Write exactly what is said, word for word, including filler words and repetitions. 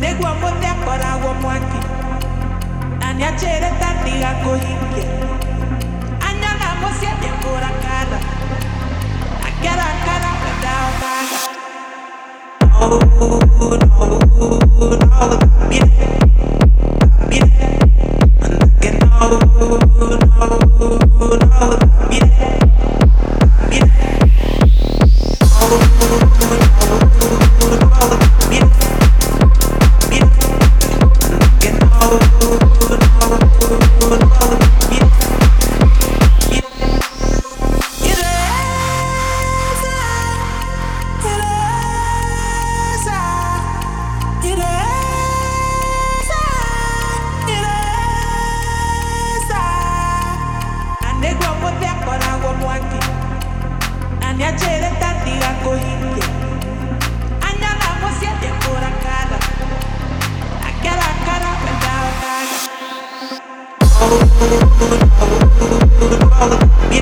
Negwa mote akora wo mwaki Anya chere tandiga kohimbia Anya na mosia dekora kana Akera kana pedao kana Oh no no Bien Bien Bien no no no Bien Bien Oh no no Bien Oh,